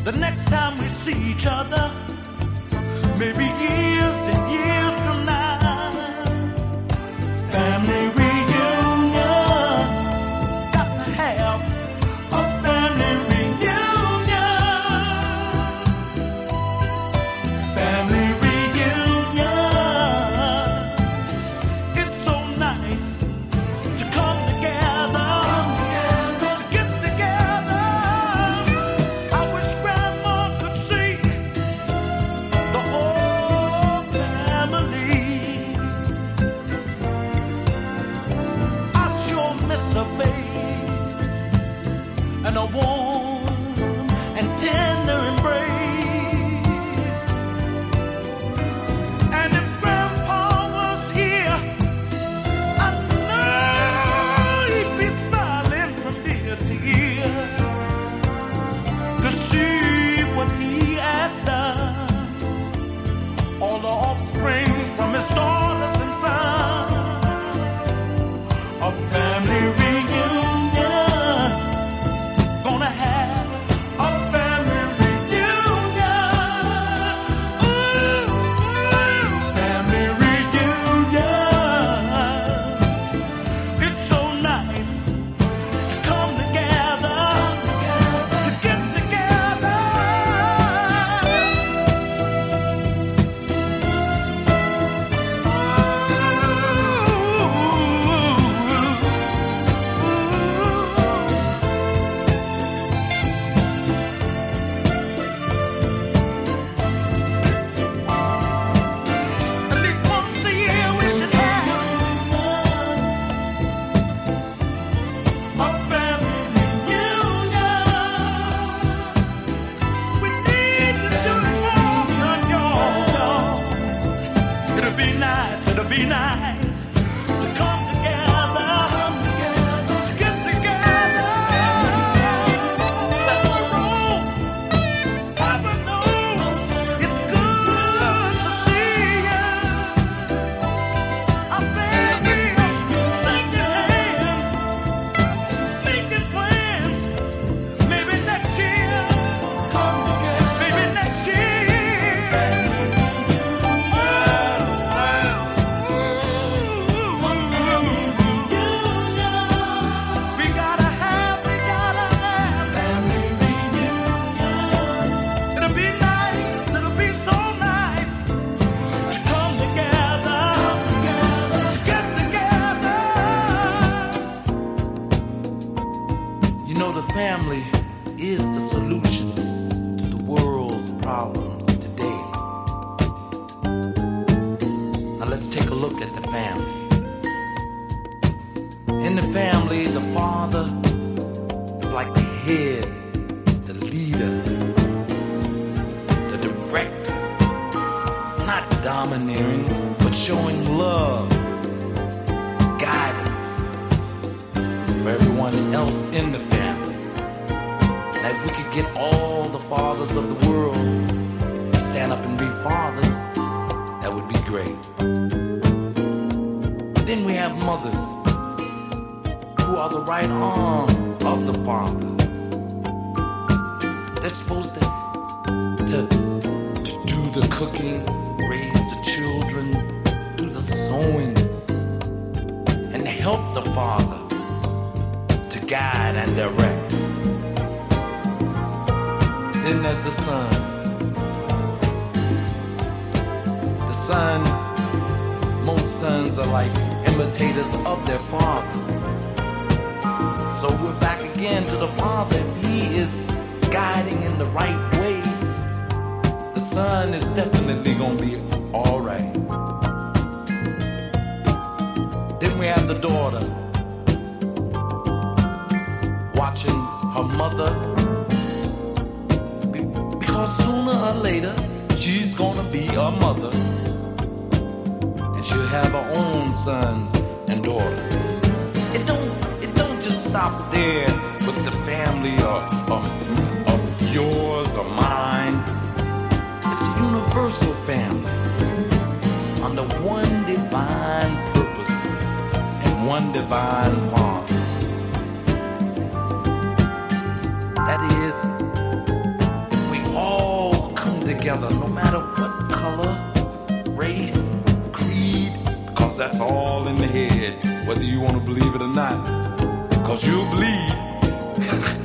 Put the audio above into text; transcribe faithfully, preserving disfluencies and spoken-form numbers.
The next time we see each other, maybe years and years from now, family reunion, got to have a family reunion, family reunion. It's so nice to come together, to get together. I wish Grandma could see the whole family. I sure miss her face and a warm and tender embrace. And if Grandpa was here, I know he'd be smiling from ear to ear to see what he has done. All the offspring from his daughters and sons, a family reunion, gonna have a family reunion. Ooh, family reunion. It's so nice to come together, to get together. At least once a year we should have a family reunion. We need to do it more, y'all. It'll be nice, it'll be nice to come together, to get together. Sister Rose, Papa knows it's good to see you. I said we are shaking hands, making plans. Maybe next year, maybe next year. We gotta have, we gotta have family reunion. It'll be nice, it'll be so nice to come together, to get together. You know, the family is the solution to the world's problems today. Now let's take a look at the family. In the family, the father is like the head, the leader, the director, not domineering, but showing love, guidance for everyone else in the family. Now, if we could get all the fathers of the world to stand up and be fathers, that would be great. Then we have mothers who are the right arm of the father. They're supposed to, to, to do the cooking, raise the children, do the sewing, and help the father to guide and direct. Then there's the son. The son, most sons are like imitators of their father. So we're back again to the father. If he is guiding in the right way, the son is definitely gonna be all right. Then we have the daughter, watching her mother, be- because sooner or later she's gonna be a mother, and she'll have her own sons and daughters. It don't stop there with the family of, of, of yours or mine. It's a universal family under one divine purpose and one divine Father. That is, if we together, no matter what color, race, creed, because that's all in the head, whether you want to believe it or not, because you'll bleed.